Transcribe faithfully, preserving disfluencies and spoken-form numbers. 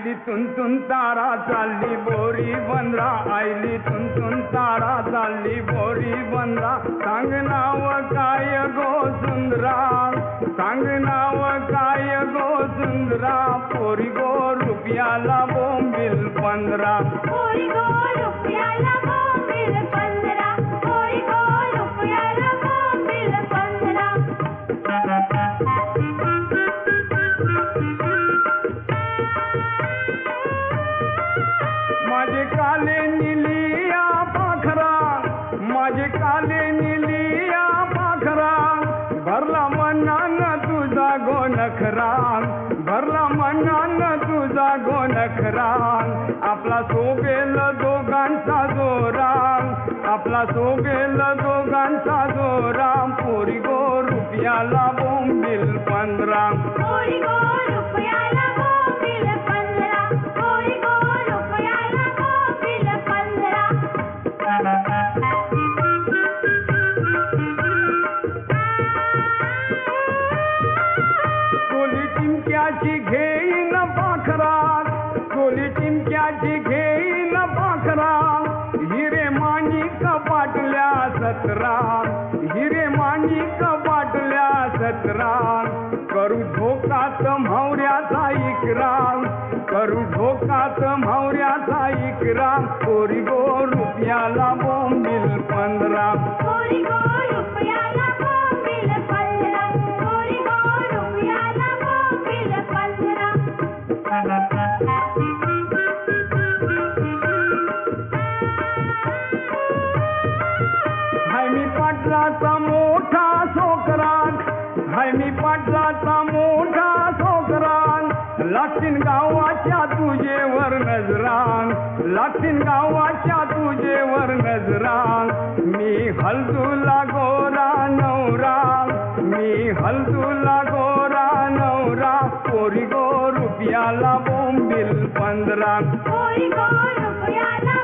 आईली तुंतून तारा चालली बोरी बंदरा, आईली तुंतून तारा चालली बोरी बंदरा. सांग नाव काय गो सुंदरा, सांग नाव काय गो सुंदरा. पोरी गो रुपयाला बोंबील पंधरा, पोरी गो रुपयाला बोंबील पंधरा, पोरी गो रुपयाला बोंबील पंधरा. माझे काले निलिया पाखरा, माझे काले निलिया पाखरा. भरला मनान तुझा गोनखरा, भरला मनान तुझा गोनखरा. आपला सोगेल दोघांचा जोरा, आपला सोगेल दोघांचा जोरा. पोरी गो रुपयाला बोंबील पंधरा, पोरी गो रुपयाला बोंबील पंधरा, पोरी गो रुपयाला बोंबील पंधरा. कोली चिमक्याची घेईन पाखरा, कोली चिमक्याची घेईन पाखरा. हिरे माणिक बाटल्या सतरा, हिरे माणिक बाटल्या सतरा. करू धोकात म्हावऱ्याचा इकरार, करू धोकात म्हावऱ्याचा इकरार. पोरी गो रुपयाला बोंबील पंधरा, पोरी गो रुपयाला बोंबील पंधरा, पोरी गो रुपयाला बोंबील पंधरा. हाय मी पाटलाचा मोठा सोकरा, हाय मी पाटलाचा मोठा सोकरा. लागतीन गावाच्या तुझेवर नजरान, लागतीन गावाच्या तुझेवर नजरान. मी हलदुला गोरा नवरा, मी हलदुला गोरा नवरा. पोरी गो रुपयाला बोंबील पंधरा, पोरी गो रुपयाला